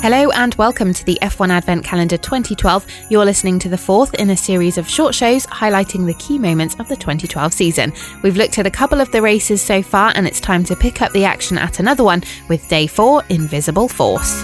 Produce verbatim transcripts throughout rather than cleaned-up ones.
Hello and welcome to the F one Advent Calendar twenty twelve. You're listening to the fourth in a series of short shows highlighting the key moments of the twenty twelve season. We've looked at a couple of the races so far and it's time to pick up the action at another one with Day four, Invisible Force.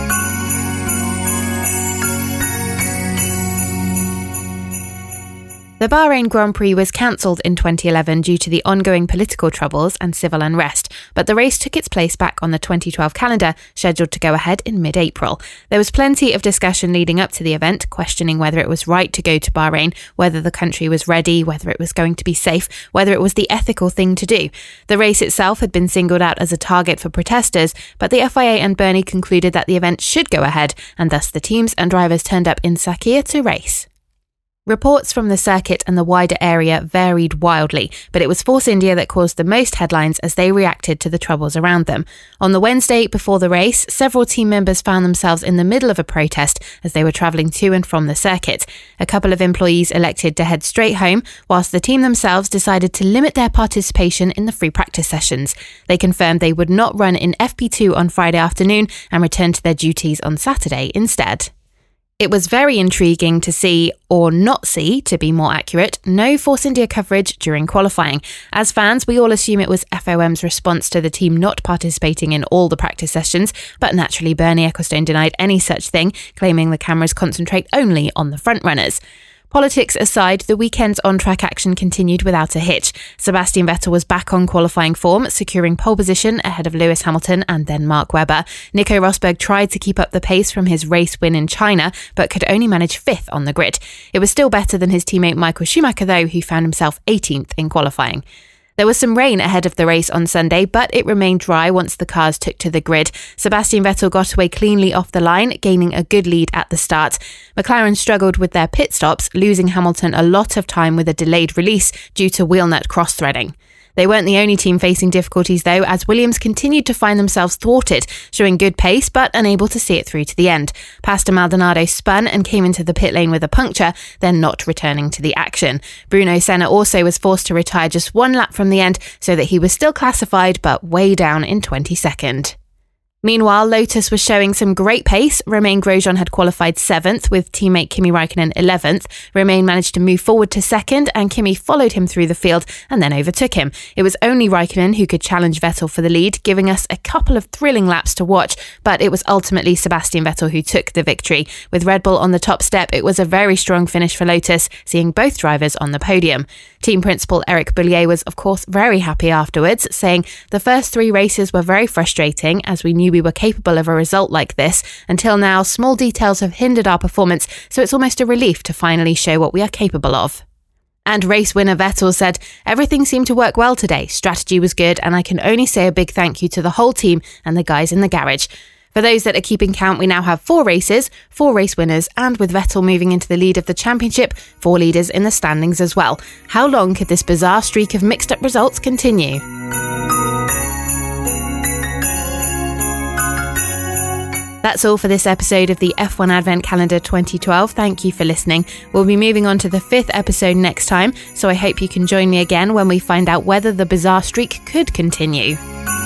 The Bahrain Grand Prix was cancelled in twenty eleven due to the ongoing political troubles and civil unrest, but the race took its place back on the twenty twelve calendar, scheduled to go ahead in mid-April. There was plenty of discussion leading up to the event, questioning whether it was right to go to Bahrain, whether the country was ready, whether it was going to be safe, whether it was the ethical thing to do. The race itself had been singled out as a target for protesters, but the F I A and Bernie concluded that the event should go ahead, and thus the teams and drivers turned up in Sakhir to race. Reports from the circuit and the wider area varied wildly, but it was Force India that caused the most headlines as they reacted to the troubles around them. On the Wednesday before the race, several team members found themselves in the middle of a protest as they were travelling to and from the circuit. A couple of employees elected to head straight home, whilst the team themselves decided to limit their participation in the free practice sessions. They confirmed they would not run in F P two on Friday afternoon and return to their duties on Saturday instead. It was very intriguing to see, or not see, to be more accurate, no Force India coverage during qualifying. As fans, we all assume it was F O M's response to the team not participating in all the practice sessions, but naturally Bernie Ecclestone denied any such thing, claiming the cameras concentrate only on the frontrunners. Politics aside, the weekend's on-track action continued without a hitch. Sebastian Vettel was back on qualifying form, securing pole position ahead of Lewis Hamilton and then Mark Webber. Nico Rosberg tried to keep up the pace from his race win in China, but could only manage fifth on the grid. It was still better than his teammate Michael Schumacher, though, who found himself eighteenth in qualifying. There was some rain ahead of the race on Sunday, but it remained dry once the cars took to the grid. Sebastian Vettel got away cleanly off the line, gaining a good lead at the start. McLaren struggled with their pit stops, losing Hamilton a lot of time with a delayed release due to wheel nut cross-threading. They weren't the only team facing difficulties though, as Williams continued to find themselves thwarted, showing good pace but unable to see it through to the end. Pastor Maldonado spun and came into the pit lane with a puncture, then not returning to the action. Bruno Senna also was forced to retire just one lap from the end, so that he was still classified but way down in twenty-second. Meanwhile, Lotus was showing some great pace. Romain Grosjean had qualified seventh, with teammate Kimi Räikkönen eleventh. Romain managed to move forward to second, and Kimi followed him through the field and then overtook him. It was only Räikkönen who could challenge Vettel for the lead, giving us a couple of thrilling laps to watch, but it was ultimately Sebastian Vettel who took the victory. With Red Bull on the top step, it was a very strong finish for Lotus, seeing both drivers on the podium. Team principal Eric Boullier was, of course, very happy afterwards, saying, "The first three races were very frustrating, as we knew we were capable of a result like this. Until now, small details have hindered our performance, so it's almost a relief to finally show what we are capable of." And race winner Vettel said, "Everything seemed to work well today. Strategy was good, and I can only say a big thank you to the whole team and the guys in the garage." For those that are keeping count, we now have four races, four race winners, and with Vettel moving into the lead of the championship, four leaders in the standings as well. How long could this bizarre streak of mixed-up results continue? That's all for this episode of the F one Advent Calendar twenty twelve. Thank you for listening. We'll be moving on to the fifth episode next time, so I hope you can join me again when we find out whether the bizarre streak could continue.